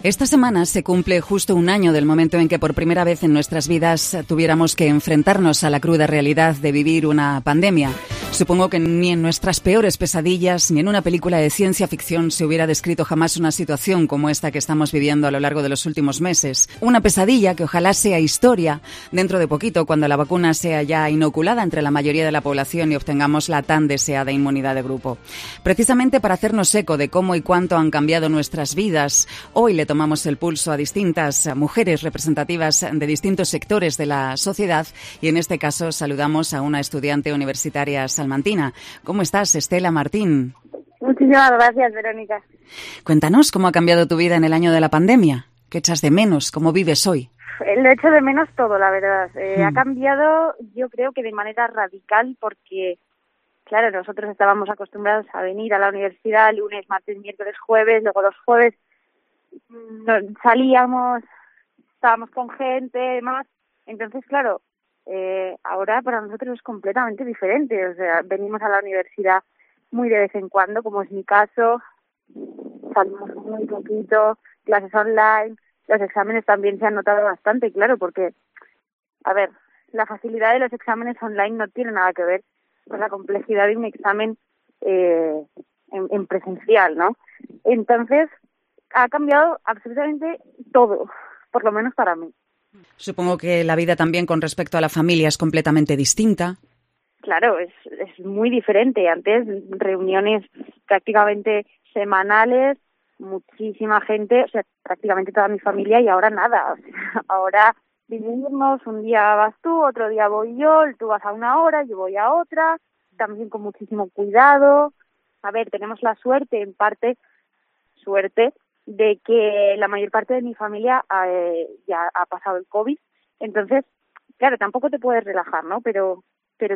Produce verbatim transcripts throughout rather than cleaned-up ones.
Esta semana se cumple justo un año del momento en que por primera vez en nuestras vidas tuviéramos que enfrentarnos a la cruda realidad de vivir una pandemia. Supongo que ni en nuestras peores pesadillas ni en una película de ciencia ficción se hubiera descrito jamás una situación como esta que estamos viviendo a lo largo de los últimos meses. Una pesadilla que ojalá sea historia dentro de poquito, cuando la vacuna sea ya inoculada entre la mayoría de la población y obtengamos la tan deseada inmunidad de grupo. Precisamente para hacernos eco de cómo y cuánto han cambiado nuestras vidas, hoy le tomamos el pulso a distintas mujeres representativas de distintos sectores de la sociedad y en este caso saludamos a una estudiante universitaria salmantina. ¿Cómo estás, Estela Martín? Muchísimas gracias, Verónica. Cuéntanos cómo ha cambiado tu vida en el año de la pandemia. ¿Qué echas de menos? ¿Cómo vives hoy? Lo echo de menos todo, la verdad. Eh, hmm. Ha cambiado, yo creo que de manera radical, porque, claro, nosotros estábamos acostumbrados a venir a la universidad lunes, martes, miércoles, jueves, luego los jueves no, salíamos, estábamos con gente, demás. Entonces, claro, eh, ahora para nosotros es completamente diferente. O sea, venimos a la universidad muy de vez en cuando, como es mi caso, salimos muy poquito, clases online, los exámenes también se han notado bastante, claro, porque, a ver, la facilidad de los exámenes online no tiene nada que ver con la complejidad de un examen eh, en, en presencial, ¿no? Entonces, ha cambiado absolutamente todo, por lo menos para mí. Supongo que la vida también con respecto a la familia es completamente distinta. Claro, es, es muy diferente. Antes, reuniones prácticamente semanales, muchísima gente, o sea, prácticamente toda mi familia, y ahora nada. O sea, ahora dividirnos, un día vas tú, otro día voy yo, tú vas a una hora, yo voy a otra, también con muchísimo cuidado. A ver, tenemos la suerte, en parte, suerte, de que la mayor parte de mi familia eh, ya ha pasado el COVID. Entonces, claro, tampoco te puedes relajar, ¿no? Pero pero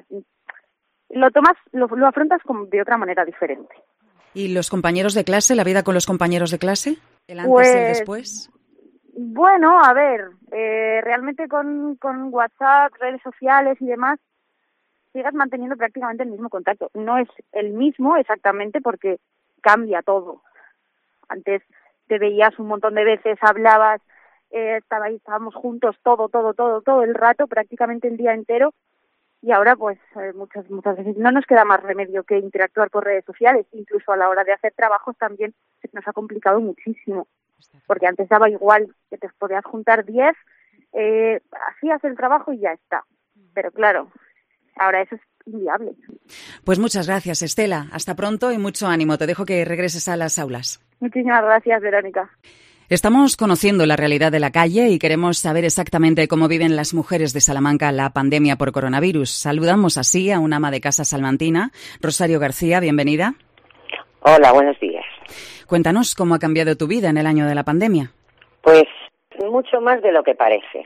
lo tomas, lo, lo afrontas como de otra manera diferente. ¿Y los compañeros de clase, la vida con los compañeros de clase? ¿El antes pues, y el después? Bueno, a ver, eh, realmente con, con WhatsApp, redes sociales y demás, sigues manteniendo prácticamente el mismo contacto. No es el mismo exactamente porque cambia todo. Antes te veías un montón de veces, hablabas, eh, estaba ahí, estábamos juntos todo, todo, todo, todo el rato, prácticamente el día entero. Y ahora, pues, eh, muchas muchas veces no nos queda más remedio que interactuar por redes sociales. Incluso a la hora de hacer trabajos también se nos ha complicado muchísimo. Porque antes daba igual que te podías juntar diez, eh, hacías el trabajo y ya está. Pero claro, ahora eso es inviable. Pues muchas gracias, Estela. Hasta pronto y mucho ánimo. Te dejo que regreses a las aulas. Muchísimas gracias, Verónica. Estamos conociendo la realidad de la calle y queremos saber exactamente cómo viven las mujeres de Salamanca la pandemia por coronavirus. Saludamos así a una ama de casa salmantina, Rosario García, bienvenida. Hola, buenos días. Cuéntanos cómo ha cambiado tu vida en el año de la pandemia. Pues mucho más de lo que parece.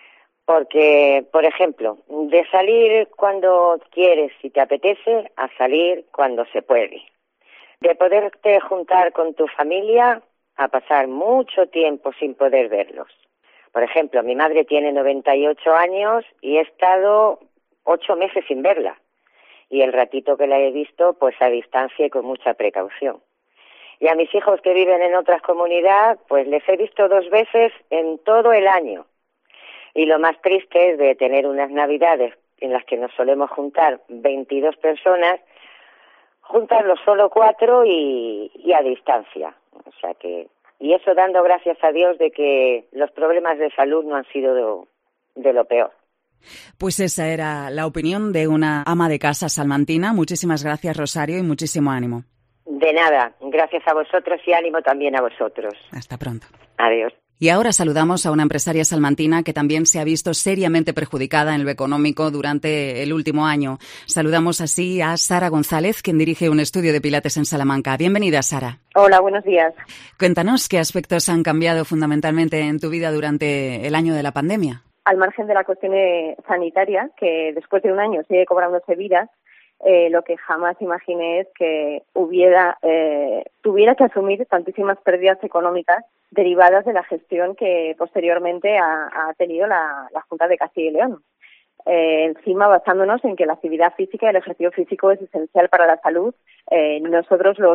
Porque, por ejemplo, de salir cuando quieres y te apetece a salir cuando se puede. De poderte juntar con tu familia a pasar mucho tiempo sin poder verlos. Por ejemplo, mi madre tiene noventa y ocho años y he estado ocho meses sin verla. Y el ratito que la he visto, pues a distancia y con mucha precaución. Y a mis hijos que viven en otras comunidades, pues les he visto dos veces en todo el año. Y lo más triste es de tener unas navidades en las que nos solemos juntar veintidós personas, juntarlos solo cuatro y, y a distancia. O sea que, y eso dando gracias a Dios de que los problemas de salud no han sido de, de lo peor. Pues esa era la opinión de una ama de casa salmantina. Muchísimas gracias, Rosario, y muchísimo ánimo. De nada, gracias a vosotros y ánimo también a vosotros. Hasta pronto. Adiós. Y ahora saludamos a una empresaria salmantina que también se ha visto seriamente perjudicada en lo económico durante el último año. Saludamos así a Sara González, quien dirige un estudio de pilates en Salamanca. Bienvenida, Sara. Hola, buenos días. Cuéntanos qué aspectos han cambiado fundamentalmente en tu vida durante el año de la pandemia. Al margen de la cuestión sanitaria, que después de un año sigue cobrándose vidas, eh, lo que jamás imaginé es que hubiera eh, tuviera que asumir tantísimas pérdidas económicas derivadas de la gestión que posteriormente ha, ha tenido la, la Junta de Castilla y León. Eh, encima, basándonos en que la actividad física y el ejercicio físico es esencial para la salud, eh, nosotros los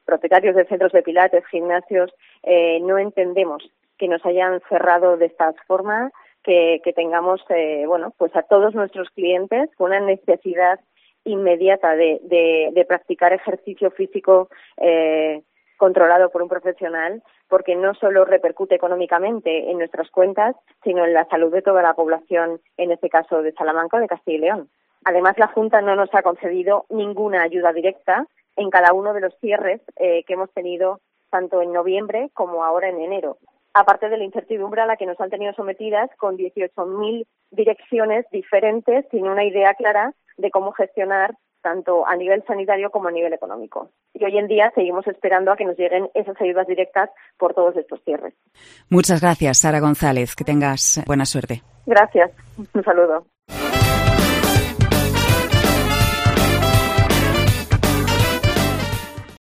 propietarios de centros de pilates, gimnasios, eh, no entendemos que nos hayan cerrado de esta forma, que, que tengamos, eh, bueno, pues a todos nuestros clientes con una necesidad inmediata de, de, de practicar ejercicio físico eh, controlado por un profesional, porque no solo repercute económicamente en nuestras cuentas, sino en la salud de toda la población, en este caso de Salamanca o de Castilla y León. Además, la Junta no nos ha concedido ninguna ayuda directa en cada uno de los cierres eh, que hemos tenido tanto en noviembre como ahora en enero, aparte de la incertidumbre a la que nos han tenido sometidas con dieciocho mil direcciones diferentes sin una idea clara de cómo gestionar tanto a nivel sanitario como a nivel económico. Y hoy en día seguimos esperando a que nos lleguen esas ayudas directas por todos estos cierres. Muchas gracias, Sara González. Que tengas buena suerte. Gracias. Un saludo.